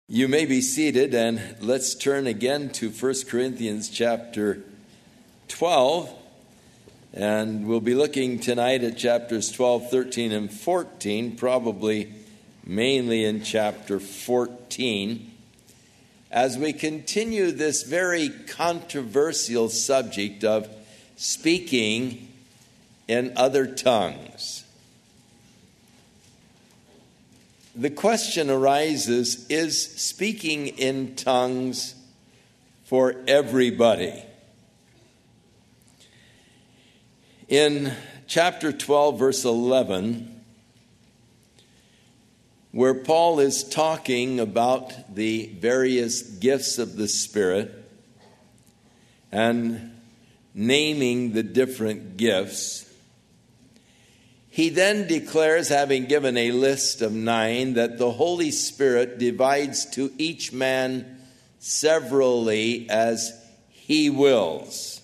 You may be seated, and let's turn again to 1 Corinthians chapter 12. And we'll be looking tonight at chapters 12, 13, and 14, probably mainly in chapter 14, as we continue this very controversial subject of speaking in other tongues. The question arises, is speaking in tongues for everybody? In chapter 12, verse 11, where Paul is talking about the various gifts of the Spirit and naming the different gifts, he then declares, having given a list of 9, that the Holy Spirit divides to each man severally as he wills.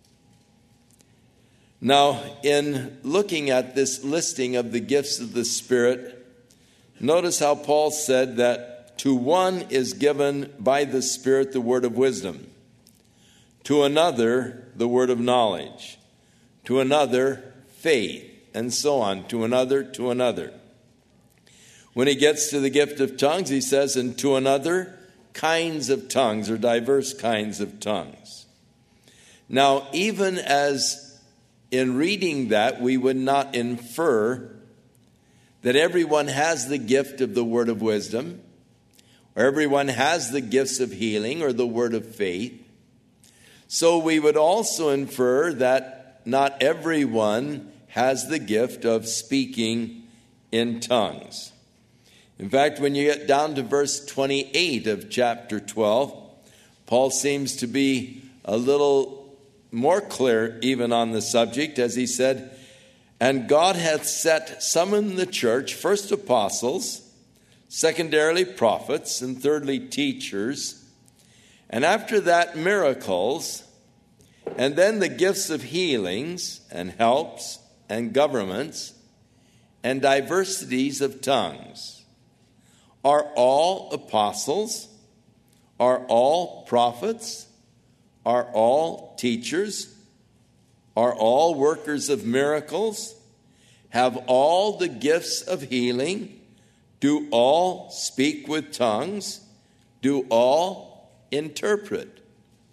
Now, in looking at this listing of the gifts of the Spirit, notice how Paul said that to one is given by the Spirit the word of wisdom, to another the word of knowledge, to another faith, and so on, to another, to another. When he gets to the gift of tongues, he says, and to another, kinds of tongues, or diverse kinds of tongues. Now, even as in reading that, we would not infer that everyone has the gift of the word of wisdom, or everyone has the gifts of healing, or the word of faith. So we would also infer that not everyone has the gift of speaking in tongues. In fact, when you get down to verse 28 of chapter 12, Paul seems to be a little more clear even on the subject, as he said, and God hath set some in the church, first apostles, secondarily prophets, and thirdly teachers, and after that miracles, and then the gifts of healings and helps, and governments, and diversities of tongues. Are all apostles? Are all prophets? Are all teachers? Are all workers of miracles? Have all the gifts of healing? Do all speak with tongues? Do all interpret?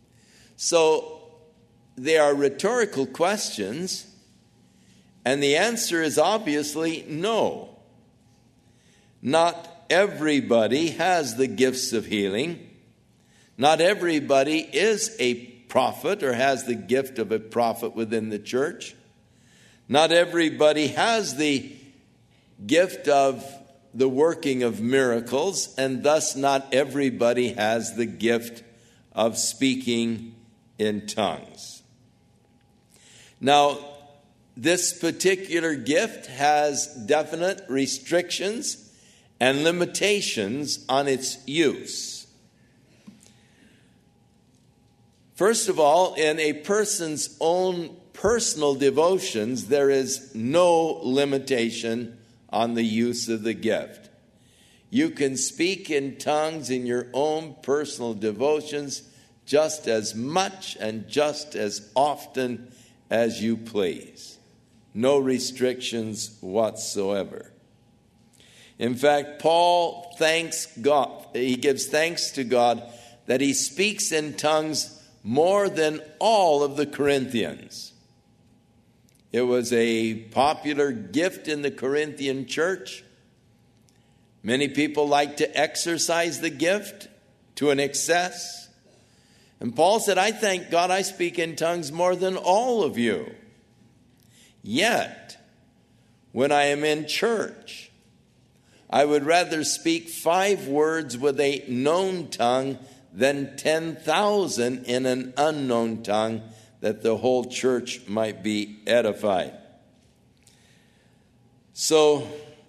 So they are rhetorical questions. And the answer is obviously no. Not everybody has the gifts of healing. Not everybody is a prophet or has the gift of a prophet within the church. Not everybody has the gift of the working of miracles, and thus not everybody has the gift of speaking in tongues. Now, this particular gift has definite restrictions and limitations on its use. First of all, in a person's own personal devotions, there is no limitation on the use of the gift. You can speak in tongues in your own personal devotions just as much and just as often as you please. No restrictions whatsoever. In fact, Paul thanks God. He gives thanks to God that he speaks in tongues more than all of the Corinthians. It was a popular gift in the Corinthian church. Many people like to exercise the gift to an excess. And Paul said, I thank God I speak in tongues more than all of you. Yet, when I am in church, I would rather speak 5 words with a known tongue than 10,000 in an unknown tongue, that the whole church might be edified. So,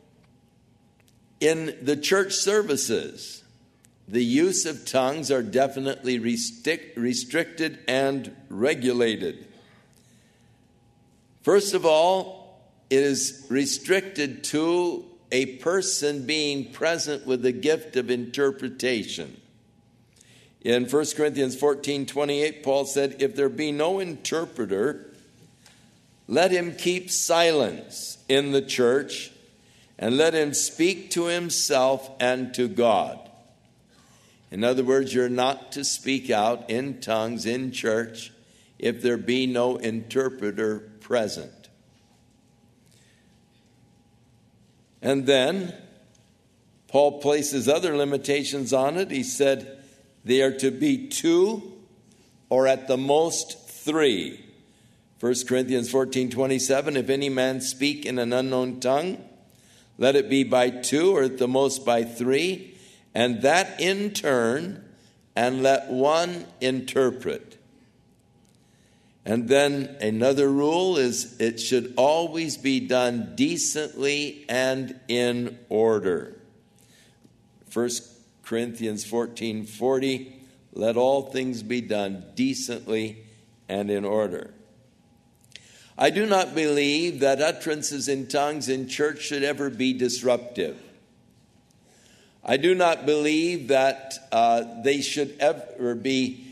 in the church services, the use of tongues are definitely restricted and regulated. First of all, it is restricted to a person being present with the gift of interpretation. In 1 Corinthians 14:28, Paul said, if there be no interpreter, let him keep silence in the church, and let him speak to himself and to God. In other words, you're not to speak out in tongues in church if there be no interpreter present. And then Paul places other limitations on it. He said they are to be 2 or at the most 3. 1 Corinthians 14:27, if any man speak in an unknown tongue, let it be by 2 or at the most by 3, and that in turn, and let one interpret. And then another rule is it should always be done decently and in order. 1 Corinthians 14:40, let all things be done decently and in order. I do not believe that utterances in tongues in church should ever be disruptive. I do not believe that they should ever be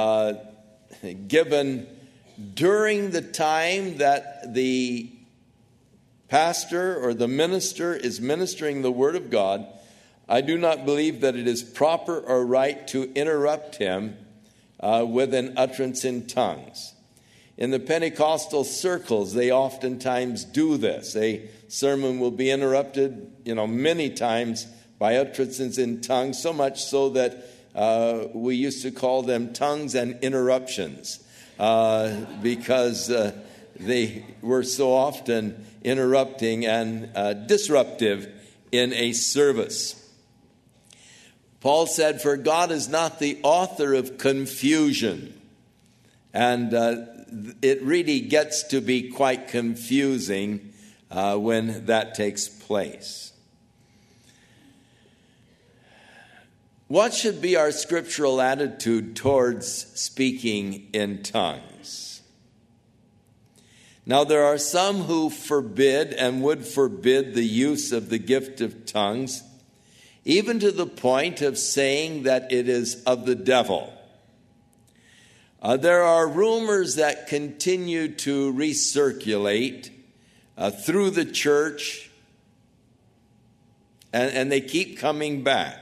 given during the time that the pastor or the minister is ministering the Word of God. I do not believe that it is proper or right to interrupt him with an utterance in tongues. In the Pentecostal circles, they oftentimes do this. A sermon will be interrupted, many times by utterances in tongues, so much so that we used to call them tongues and interruptions. Because they were so often interrupting and disruptive in a service. Paul said, for God is not the author of confusion. And it really gets to be quite confusing when that takes place. What should be our scriptural attitude towards speaking in tongues? Now, there are some who forbid and would forbid the use of the gift of tongues, even to the point of saying that it is of the devil. There are rumors that continue to recirculate through the church, and they keep coming back.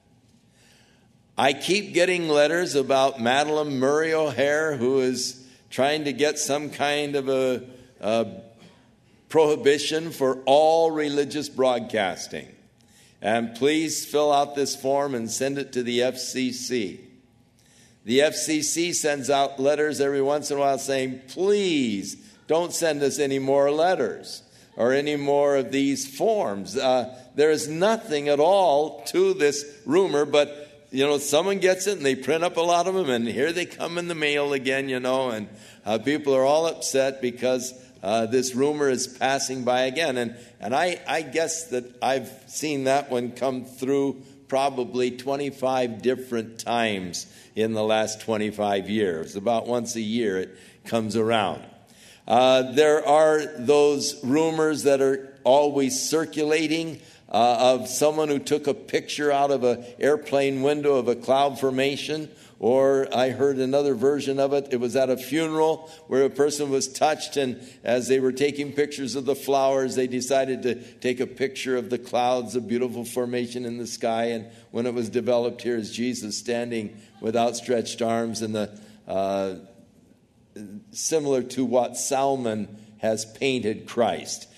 I keep getting letters about Madeline Murray O'Hare, who is trying to get some kind of a prohibition for all religious broadcasting. And please fill out this form and send it to the FCC. The FCC sends out letters every once in a while saying, please don't send us any more letters or any more of these forms. There is nothing at all to this rumor, but someone gets it and they print up a lot of them, and here they come in the mail again, and people are all upset because this rumor is passing by again. And I guess that I've seen that one come through probably 25 different times in the last 25 years. About once a year it comes around. There are those rumors that are always circulating of someone who took a picture out of an airplane window of a cloud formation. Or I heard another version of it. It was at a funeral where a person was touched, and as they were taking pictures of the flowers, they decided to take a picture of the clouds, a beautiful formation in the sky. And when it was developed, here is Jesus standing with outstretched arms, and the similar to what Salmon has painted Christ.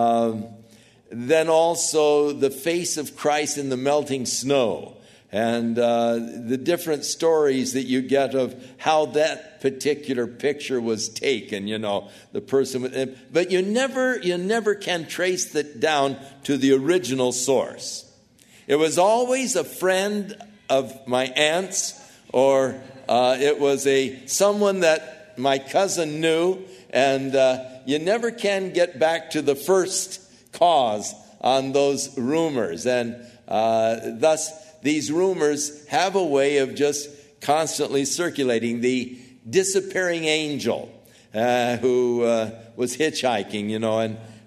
Then also the face of Christ in the melting snow. And the different stories that you get of how that particular picture was taken, the person. But you never can trace it down to the original source. It was always a friend of my aunt's, or it was someone that my cousin knew, and you never can get back to the first cause on those rumors, and thus. These rumors have a way of just constantly circulating. The disappearing angel who was hitchhiking, and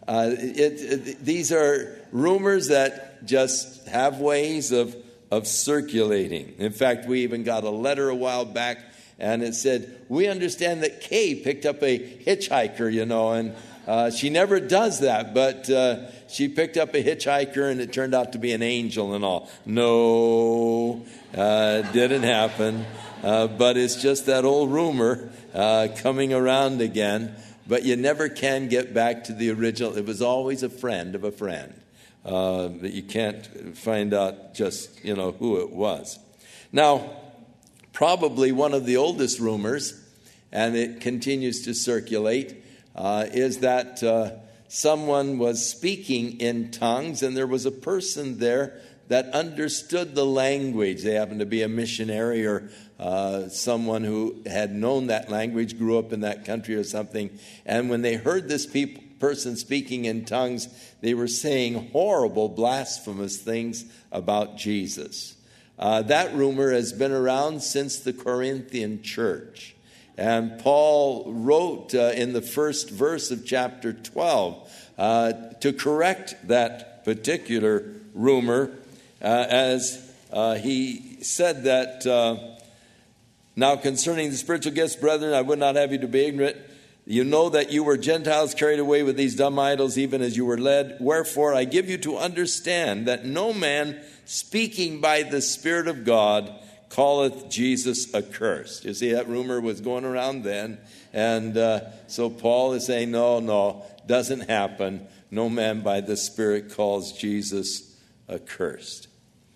These are rumors that just have ways of circulating. In fact, we even got a letter a while back, and it said, we understand that Kay picked up a hitchhiker, and she never does that, but she picked up a hitchhiker, and it turned out to be an angel and all. No, didn't happen, but it's just that old rumor coming around again. But you never can get back to the original. It was always a friend of a friend. But you can't find out just, who it was. Now, probably one of the oldest rumors, and it continues to circulate, is that someone was speaking in tongues, and there was a person there that understood the language. They happened to be a missionary or someone who had known that language, grew up in that country or something. And when they heard this person speaking in tongues, they were saying horrible, blasphemous things about Jesus. That rumor has been around since the Corinthian church. And Paul wrote in the first verse of chapter 12 to correct that particular rumor, as he said that, now concerning the spiritual gifts, brethren, I would not have you to be ignorant. You know that you were Gentiles carried away with these dumb idols, even as you were led. Wherefore I give you to understand that no man speaking by the Spirit of God calleth Jesus accursed. You see, that rumor was going around then. And so Paul is saying, no, doesn't happen. No man by the Spirit calls Jesus accursed.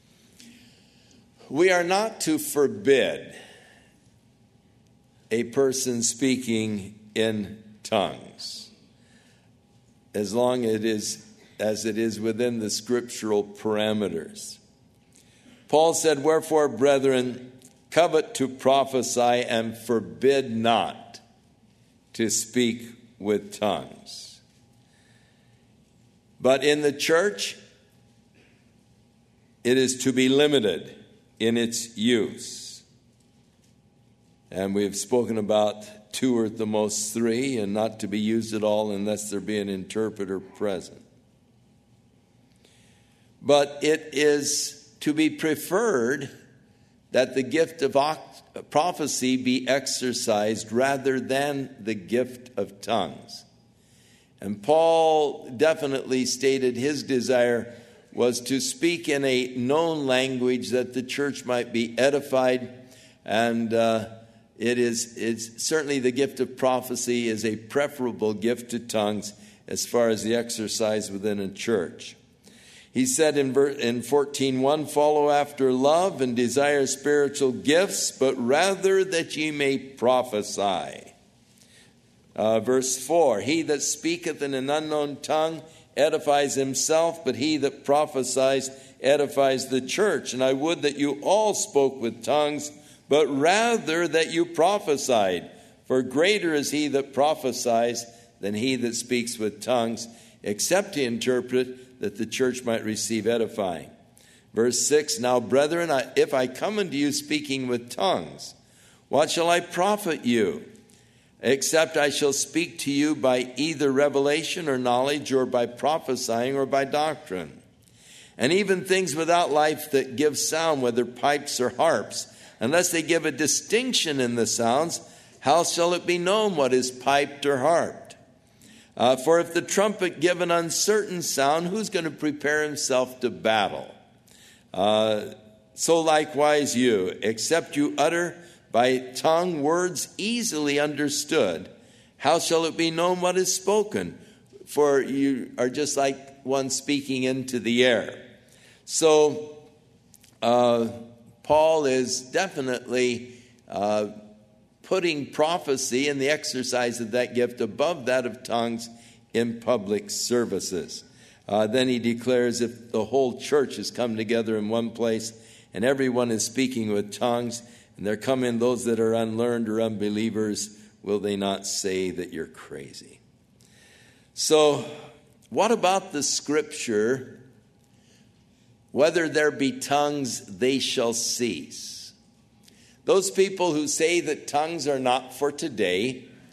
We are not to forbid a person speaking in tongues, as long as it is within the scriptural parameters. Paul said, wherefore, brethren, covet to prophesy and forbid not to speak with tongues. But in the church, it is to be limited in its use. And we've spoken about 2 or at the most 3, and not to be used at all unless there be an interpreter present. But it is to be preferred that the gift of prophecy be exercised rather than the gift of tongues. And Paul definitely stated his desire was to speak in a known language that the church might be edified, and it's certainly the gift of prophecy is a preferable gift to tongues as far as the exercise within a church. He said in 14:1, follow after love and desire spiritual gifts, but rather that ye may prophesy. Verse 4, he that speaketh in an unknown tongue edifies himself, but he that prophesies edifies the church. And I would that you all spoke with tongues, but rather that you prophesied. For greater is he that prophesies than he that speaks with tongues, except he interpret, that the church might receive edifying. Verse 6, now brethren, if I come unto you speaking with tongues, what shall I profit you? Except I shall speak to you by either revelation or knowledge, or by prophesying, or by doctrine. And even things without life that give sound, whether pipes or harps, unless they give a distinction in the sounds, how shall it be known what is piped or harped? For if the trumpet give an uncertain sound, who's going to prepare himself to battle? So likewise you, except you utter by tongue words easily understood, how shall it be known what is spoken? For you are just like one speaking into the air. So Paul is definitely putting prophecy and the exercise of that gift above that of tongues in public services. Then he declares, if the whole church has come together in one place and everyone is speaking with tongues, and there come in those that are unlearned or unbelievers, will they not say that you're crazy? So what about the scripture, whether there be tongues, they shall cease? Those people who say that tongues are not for today,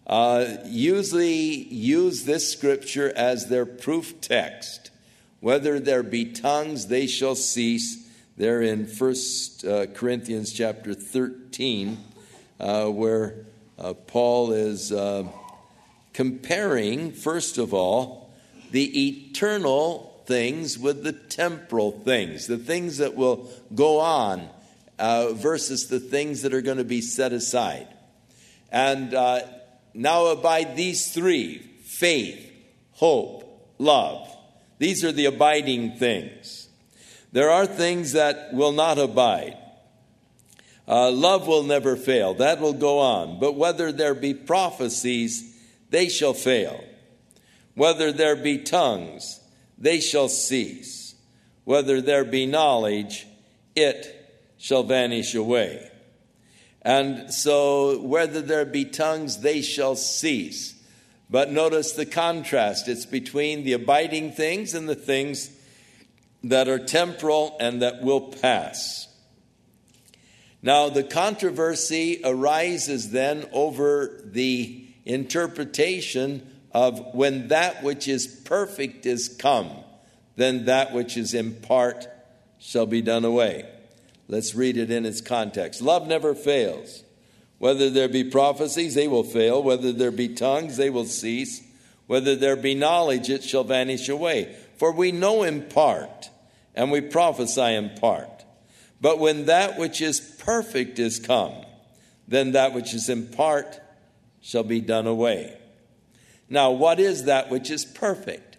usually use this scripture as their proof text. Whether there be tongues, they shall cease. They're in 1 Corinthians chapter 13, where Paul is comparing, first of all, the eternal things with the temporal things, the things that will go on versus the things that are going to be set aside. And now abide these three: faith, hope, love. These are the abiding things. There are things that will not abide. Love will never fail. That will go on. But whether there be prophecies, they shall fail. Whether there be tongues, they shall cease. Whether there be knowledge, it shall vanish away. And so, whether there be tongues, they shall cease. But notice the contrast. It's between the abiding things and the things that are temporal and that will pass. Now, the controversy arises then over the interpretation of when that which is perfect is come, then that which is in part shall be done away. Let's read it in its context. Love never fails. Whether there be prophecies, they will fail. Whether there be tongues, they will cease. Whether there be knowledge, it shall vanish away. For we know in part, and we prophesy in part. But when that which is perfect is come, then that which is in part shall be done away. Now, what is that which is perfect?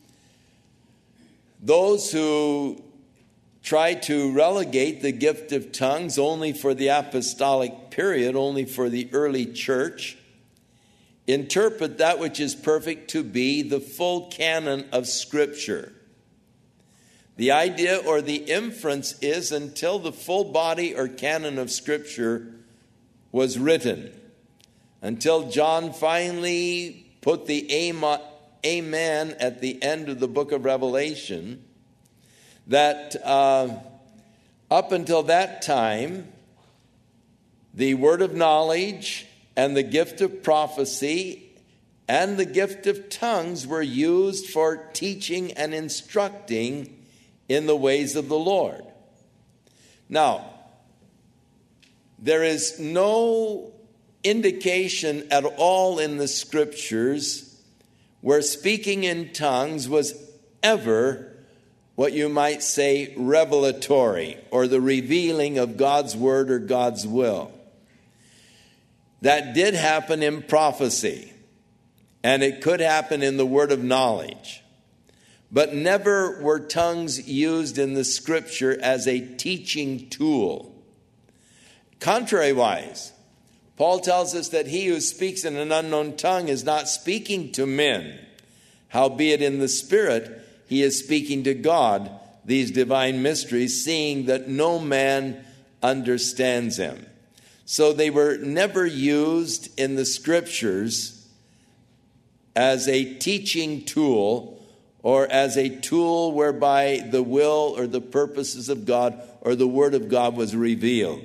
Those who try to relegate the gift of tongues only for the apostolic period, only for the early church, interpret that which is perfect to be the full canon of Scripture. The idea or the inference is until the full body or canon of Scripture was written, until John finally put the amen at the end of the book of Revelation, that up until that time, the word of knowledge and the gift of prophecy and the gift of tongues were used for teaching and instructing in the ways of the Lord. Now, there is no indication at all in the Scriptures where speaking in tongues was ever what you might say revelatory, or the revealing of God's word or God's will. That did happen in prophecy, and it could happen in the word of knowledge. But never were tongues used in the Scripture as a teaching tool. Contrariwise, Paul tells us that he who speaks in an unknown tongue is not speaking to men, howbeit in the Spirit he is speaking to God these divine mysteries, seeing that no man understands him. So they were never used in the Scriptures as a teaching tool or as a tool whereby the will or the purposes of God or the Word of God was revealed.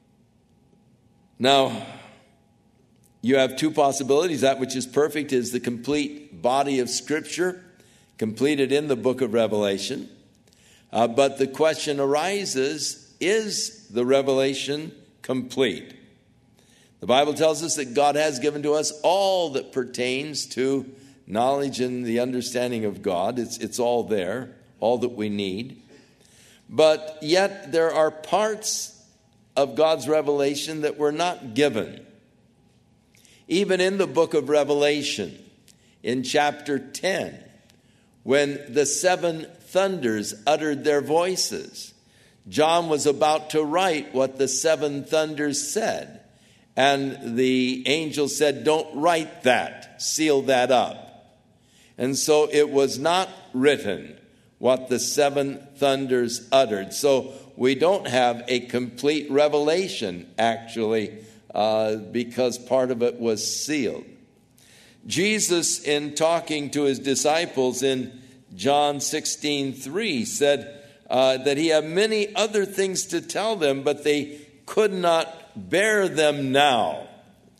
Now, you have two possibilities. That which is perfect is the complete body of Scripture, completed in the book of Revelation. But the question arises, is the revelation complete? The Bible tells us that God has given to us all that pertains to knowledge and the understanding of God. It's all there, all that we need. But yet there are parts of God's revelation that were not given. Even in the book of Revelation, in chapter 10, when the seven thunders uttered their voices, John was about to write what the seven thunders said. And the angel said, "Don't write that, seal that up." And so it was not written what the seven thunders uttered. So we don't have a complete revelation, actually, because part of it was sealed. Jesus, in talking to his disciples in John 16:3, said that he had many other things to tell them, but they could not bear them now.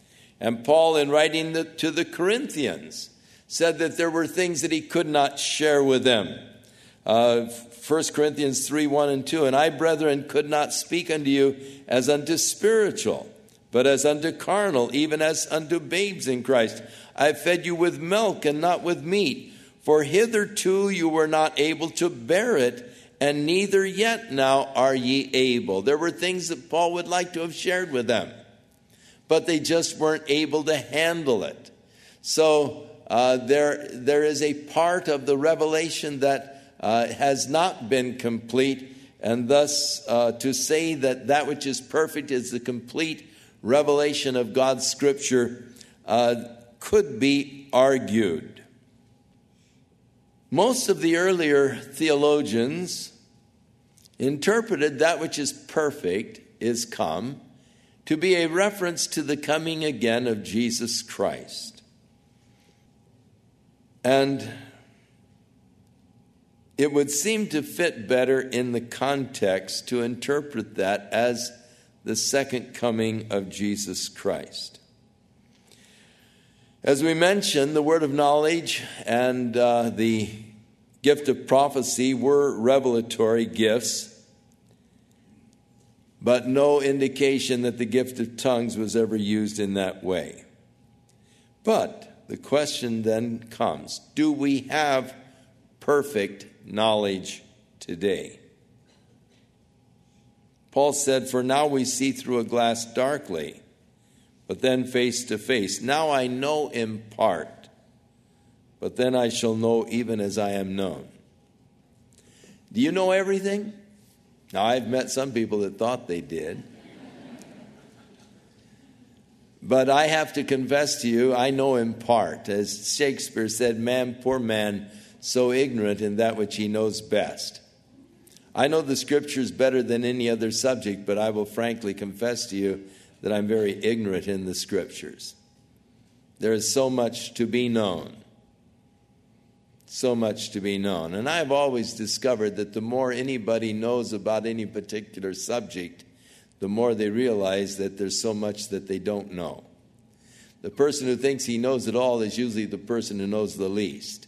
And Paul, in writing to the Corinthians, said that there were things that he could not share with them. 1 Corinthians 3, 1 and 2, and I, brethren, could not speak unto you as unto spiritual, but as unto carnal, even as unto babes in Christ. I have fed you with milk and not with meat, for hitherto you were not able to bear it, and neither yet now are ye able. There were things that Paul would like to have shared with them, but they just weren't able to handle it. So there is a part of the revelation that has not been complete, and thus to say that that which is perfect is the complete revelation of God's Scripture could be argued. Most of the earlier theologians interpreted that which is perfect is come to be a reference to the coming again of Jesus Christ. And it would seem to fit better in the context to interpret that as the second coming of Jesus Christ. As we mentioned, the word of knowledge and the gift of prophecy were revelatory gifts, but no indication that the gift of tongues was ever used in that way. But the question then comes, do we have perfect knowledge today? Paul said, for now we see through a glass darkly, but then face to face. Now I know in part, but then I shall know even as I am known. Do you know everything? Now, I've met some people that thought they did. But I have to confess to you, I know in part. As Shakespeare said, man, poor man, so ignorant in that which he knows best. I know the Scriptures better than any other subject, but I will frankly confess to you that I'm very ignorant in the Scriptures. There is so much to be known. So much to be known. And I've always discovered that the more anybody knows about any particular subject, the more they realize that there's so much that they don't know. The person who thinks he knows it all is usually the person who knows the least.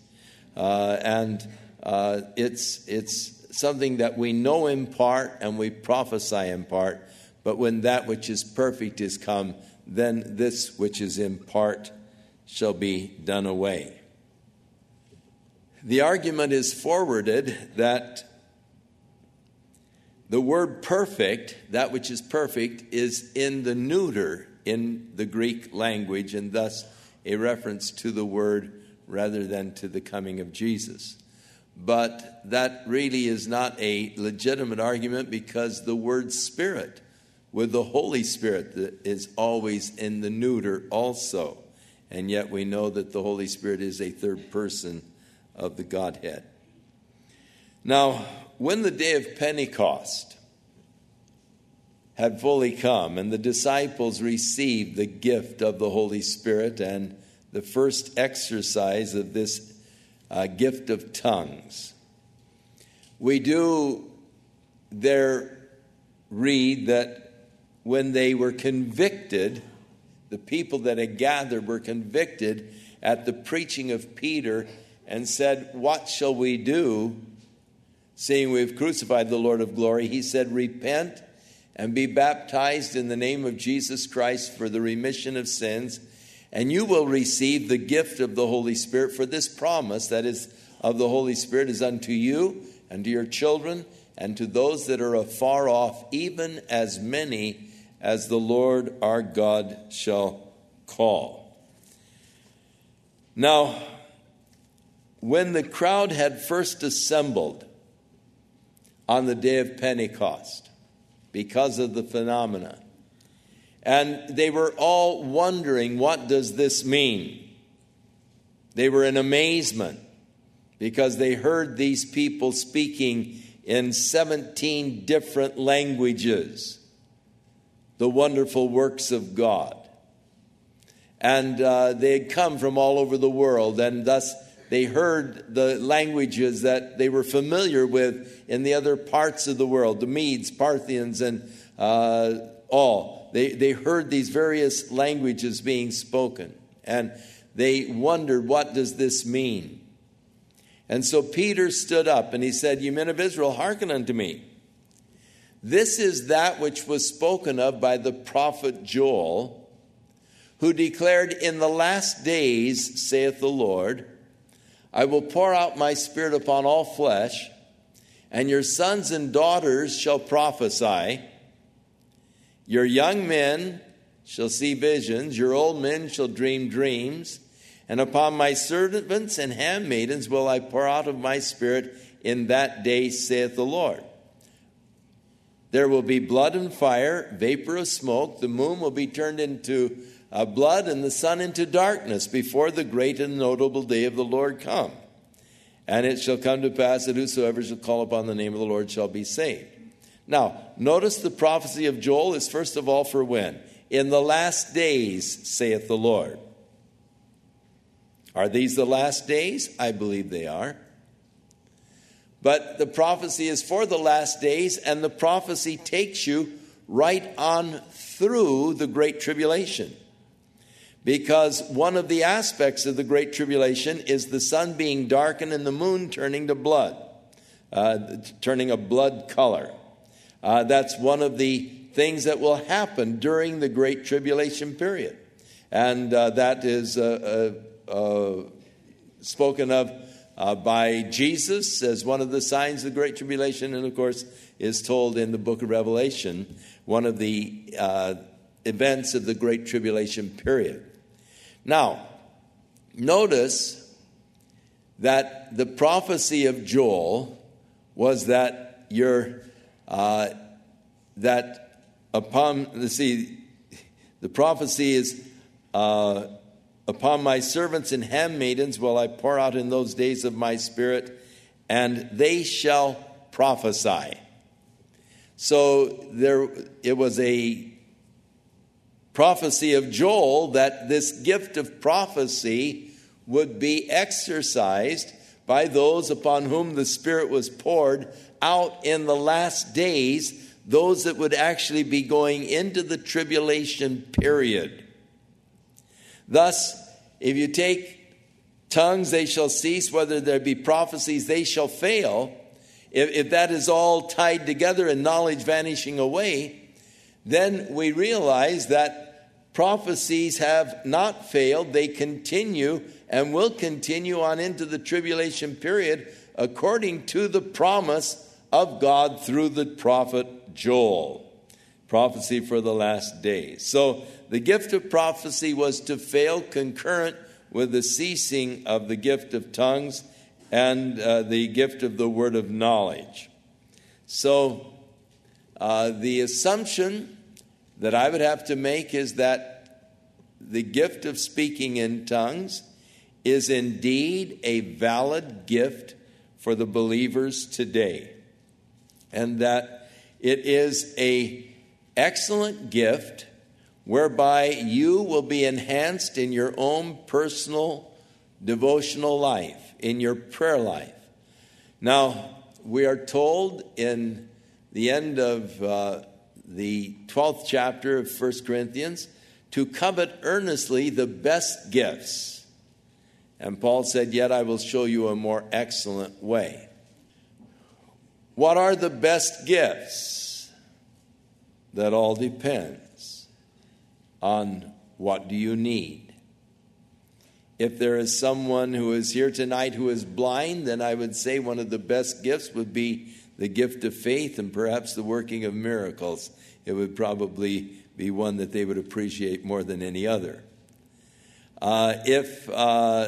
It's something that we know in part and we prophesy in part, but when that which is perfect is come, then this which is in part shall be done away. The argument is forwarded that the word perfect, that which is perfect, is in the neuter in the Greek language, and thus a reference to the word rather than to the coming of Jesus. But that really is not a legitimate argument, because the word Spirit with the Holy Spirit is always in the neuter also. And yet we know that the Holy Spirit is a third person of the Godhead. Now, when the day of Pentecost had fully come and the disciples received the gift of the Holy Spirit and the first exercise of this gift of tongues, we do there read that when they were convicted, the people that had gathered were convicted at the preaching of Peter and said, what shall we do, seeing we've crucified the Lord of glory? He said, repent and be baptized in the name of Jesus Christ for the remission of sins, and you will receive the gift of the Holy Spirit. For this promise, that is, of the Holy Spirit, is unto you and to your children and to those that are afar off, even as many as the Lord our God shall call. Now, when the crowd had first assembled on the day of Pentecost, because of the phenomena, and they were all wondering, what does this mean? They were in amazement because they heard these people speaking in 17 different languages the wonderful works of God. And they had come from all over the world, and thus they heard the languages that they were familiar with in the other parts of the world, the Medes, Parthians, and all. They heard these various languages being spoken, and they wondered, what does this mean? And so Peter stood up and he said, "You men of Israel, hearken unto me. This is that which was spoken of by the prophet Joel, who declared, in the last days, saith the Lord, I will pour out my spirit upon all flesh, and your sons and daughters shall prophesy. Your young men shall see visions, your old men shall dream dreams. And upon my servants and handmaidens will I pour out of my spirit in that day, saith the Lord. There will be blood and fire, vapor of smoke. The moon will be turned into blood and the sun into darkness before the great and notable day of the Lord come. And it shall come to pass that whosoever shall call upon the name of the Lord shall be saved." Now, notice the prophecy of Joel is first of all for when? In the last days, saith the Lord. Are these the last days? I believe they are. But the prophecy is for the last days, and the prophecy takes you right on through the Great Tribulation. Because one of the aspects of the Great Tribulation is the sun being darkened and the moon turning to blood, turning a blood color. That's one of the things that will happen during the Great Tribulation period. And that is spoken of by Jesus as one of the signs of the Great Tribulation, and of course is told in the book of Revelation, one of the events of the Great Tribulation period. Now, notice that the prophecy of Joel was that the prophecy is upon my servants and handmaidens will I pour out in those days of my spirit, and they shall prophesy. So it was a prophecy of Joel that this gift of prophecy would be exercised by those upon whom the Spirit was poured out in the last days, those that would actually be going into the tribulation period. Thus, if you take tongues, they shall cease, whether there be prophecies, they shall fail. If that is all tied together and knowledge vanishing away, then we realize that prophecies have not failed. They continue and will continue on into the tribulation period according to the promise of God through the prophet Joel. Prophecy for the last days. So the gift of prophecy was to fail concurrent with the ceasing of the gift of tongues and the gift of the word of knowledge. So the assumption that I would have to make is that the gift of speaking in tongues is indeed a valid gift for the believers today, and that it is an excellent gift whereby you will be enhanced in your own personal devotional life, in your prayer life. Now, we are told in the end of the 12th chapter of 1 Corinthians to covet earnestly the best gifts. And Paul said, yet I will show you a more excellent way. What are the best gifts? That all depends on what do you need. If there is someone who is here tonight who is blind, then I would say one of the best gifts would be the gift of faith and perhaps the working of miracles. It would probably be one that they would appreciate more than any other. If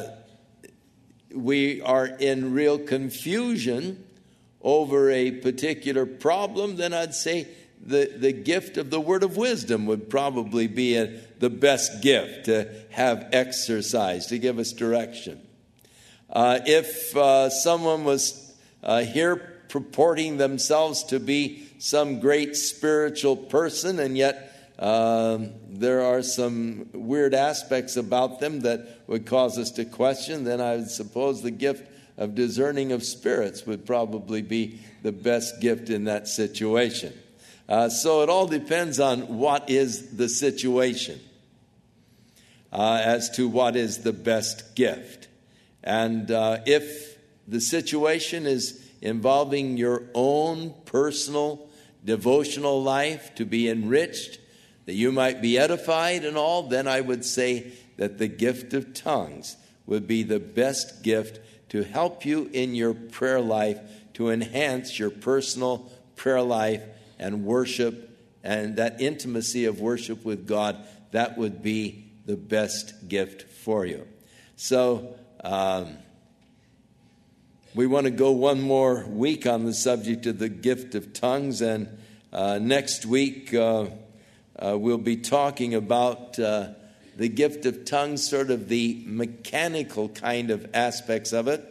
we are in real confusion over a particular problem, then I'd say the gift of the word of wisdom would probably be the best gift to have exercised, to give us direction. If someone was here purporting themselves to be some great spiritual person, and yet there are some weird aspects about them that would cause us to question, then I would suppose the gift of discerning of spirits would probably be the best gift in that situation. So it all depends on what is the situation as to what is the best gift. And if the situation is involving your own personal devotional life to be enriched, that you might be edified and all, then I would say that the gift of tongues would be the best gift to help you in your prayer life, to enhance your personal prayer life and worship, and that intimacy of worship with God. That would be the best gift for you. So we want to go one more week on the subject of the gift of tongues, and next week we'll be talking about the gift of tongues, sort of the mechanical kind of aspects of it,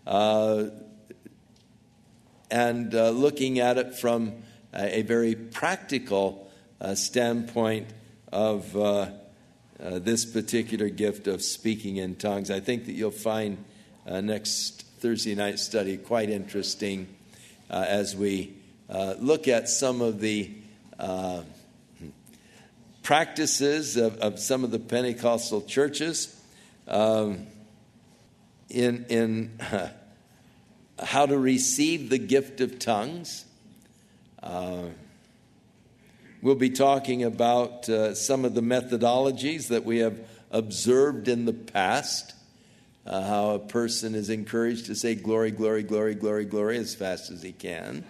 and looking at it from a very practical standpoint of this particular gift of speaking in tongues. I think that you'll find next Thursday night study quite interesting as we look at some of the practices of some of the Pentecostal churches in how to receive the gift of tongues. We'll be talking about some of the methodologies that we have observed in the past, how a person is encouraged to say glory, glory, glory, glory, glory as fast as he can,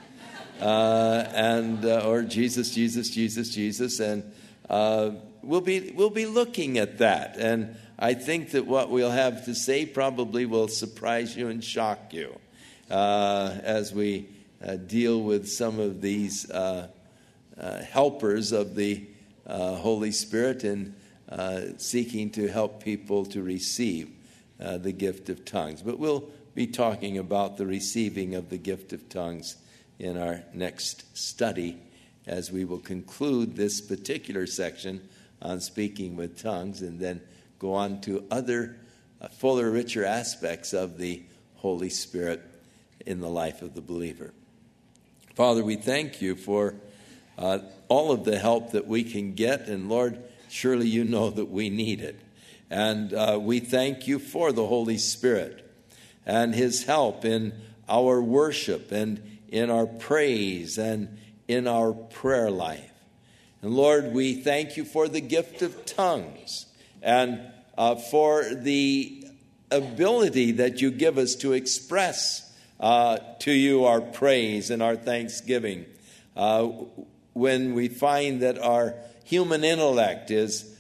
or Jesus, Jesus, Jesus, Jesus, and we'll be looking at that. And I think that what we'll have to say probably will surprise you and shock you as we deal with some of these helpers of the Holy Spirit in seeking to help people to receive the gift of tongues. But we'll be talking about the receiving of the gift of tongues in our next study, as we will conclude this particular section on speaking with tongues and then go on to other fuller, richer aspects of the Holy Spirit in the life of the believer. Father, we thank you for all of the help that we can get, and Lord, surely you know that we need it. And we thank you for the Holy Spirit and his help in our worship and in our praise and in our prayer life. And Lord, we thank you for the gift of tongues and for the ability that you give us to express to you our praise and our thanksgiving. When we find that our human intellect is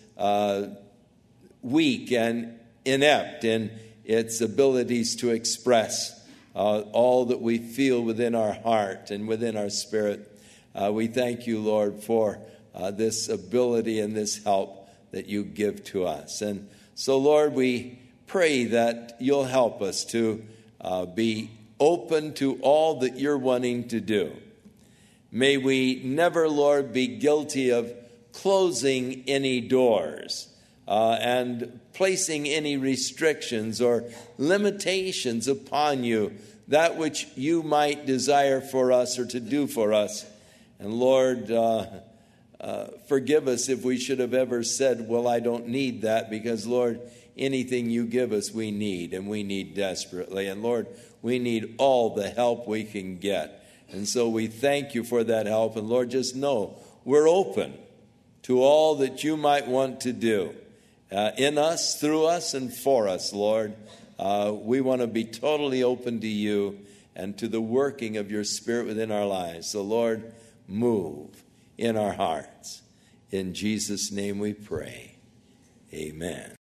weak and inept in its abilities to express all that we feel within our heart and within our spirit, we thank you, Lord, for this ability and this help that you give to us. And so, Lord, we pray that you'll help us to be open to all that you're wanting to do. May we never, Lord, be guilty of closing any doors and placing any restrictions or limitations upon you, that which you might desire for us or to do for us. And Lord, forgive us if we should have ever said, well, I don't need that, because, Lord, anything you give us we need, and we need desperately. And Lord, we need all the help we can get. And so we thank you for that help. And Lord, just know we're open to all that you might want to do in us, through us, and for us, Lord. We want to be totally open to you and to the working of your Spirit within our lives. So, Lord, move in our hearts. In Jesus' name we pray. Amen.